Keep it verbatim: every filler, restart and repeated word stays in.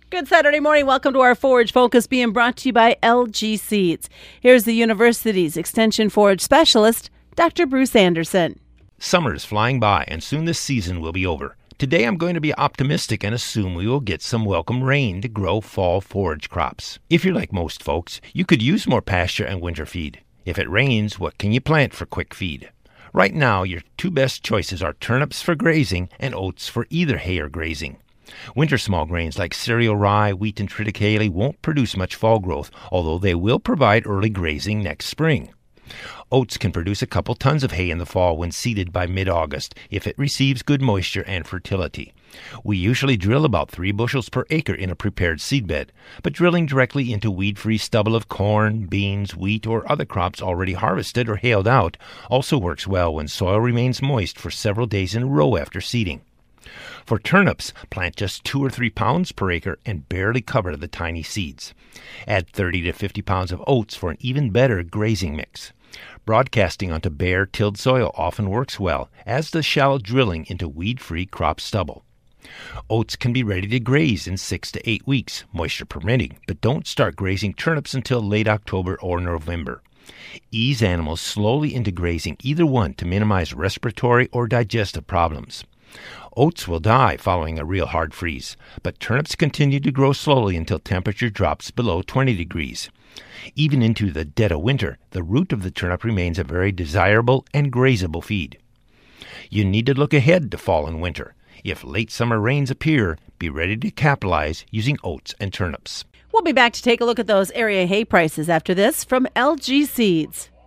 Good Saturday morning. Welcome to our Forage Focus, being brought to you by L G Seeds. Here's the university's Extension Forage Specialist, Doctor Bruce Anderson. Summer is flying by, and soon this season will be over. Today I'm going to be optimistic and assume we will get some welcome rain to grow fall forage crops. If you're like most folks, you could use more pasture and winter feed. If it rains, what can you plant for quick feed? Right now, your two best choices are turnips for grazing and oats for either hay or grazing. Winter small grains like cereal rye, wheat, and triticale won't produce much fall growth, although they will provide early grazing next spring. Oats can produce a couple tons of hay in the fall when seeded by mid-August if it receives good moisture and fertility. We usually drill about three bushels per acre in a prepared seedbed, but drilling directly into weed-free stubble of corn, beans, wheat, or other crops already harvested or haled out also works well when soil remains moist for several days in a row after seeding. For turnips, plant just two or three pounds per acre and barely cover the tiny seeds. Add thirty to fifty pounds of oats for an even better grazing mix. Broadcasting onto bare, tilled soil often works well, as does shallow drilling into weed-free crop stubble. Oats can be ready to graze in six to eight weeks, moisture permitting, but don't start grazing turnips until late October or November. Ease animals slowly into grazing either one to minimize respiratory or digestive problems. Oats will die following a real hard freeze, but turnips continue to grow slowly until temperature drops below twenty degrees. Even into the dead of winter, the root of the turnip remains a very desirable and grazable feed. You need to look ahead to fall and winter. If late summer rains appear, be ready to capitalize using oats and turnips. We'll be back to take a look at those area hay prices after this from L G Seeds.